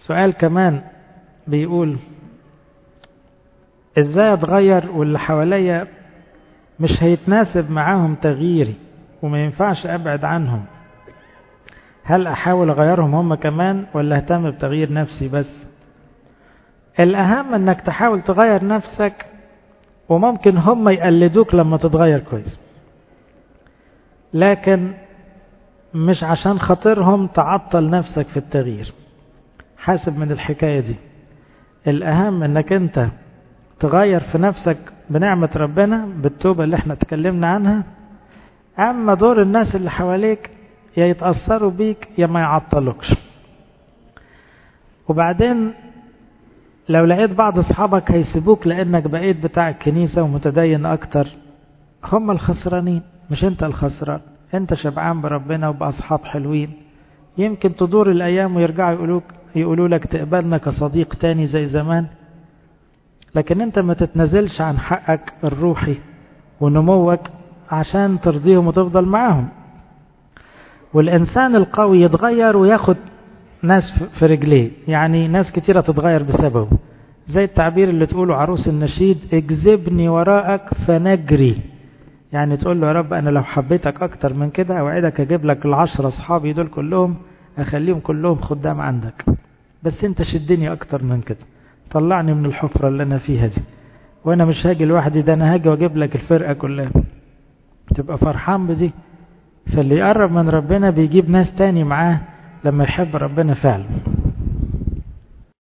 سؤال كمان بيقول ازاي اتغير واللي حواليا مش هيتناسب معاهم تغييري وما ينفعش ابعد عنهم؟ هل احاول اغيرهم هم كمان ولا اهتم بتغيير نفسي بس؟ الاهم انك تحاول تغير نفسك، وممكن هم يقلدوك لما تتغير كويس، لكن مش عشان خاطرهم تعطل نفسك في التغيير. حاسب من الحكاية دي. الأهم انك انت تغير في نفسك بنعمة ربنا بالتوبة اللي احنا اتكلمنا عنها. اما دور الناس اللي حواليك يا يتأثروا بيك يا ما يعطلوكش. وبعدين لو لقيت بعض اصحابك هيسيبوك لانك بقيت بتاع الكنيسة ومتدين اكتر، هم الخسرانين مش انت الخسران. انت شبعان بربنا وبأصحاب حلوين، يمكن تدور الايام ويرجعوا يقولوا لك تقبلنا كصديق تاني زي زمان. لكن انت ما تتنزلش عن حقك الروحي ونموك عشان ترضيهم وتفضل معاهم. والإنسان القوي يتغير وياخد ناس في رجليه، يعني ناس كتيرة تتغير بسببه. زي التعبير اللي تقوله عروس النشيد: اجذبني وراءك فنجري. يعني تقول له يا رب أنا لو حبيتك أكتر من كده أوعدك أجيب لك 10 أصحابي دول كلهم أخليهم كلهم خدام عندك، بس أنت شدني أكتر من كده، طلعني من الحفرة اللي أنا فيها دي، وأنا مش هاجي لوحدي، ده أنا هاجي وأجيب لك الفرقة كلها. تبقى فرحان بدي. فاللي يقرب من ربنا بيجيب ناس تاني معاه لما يحب ربنا فعلا.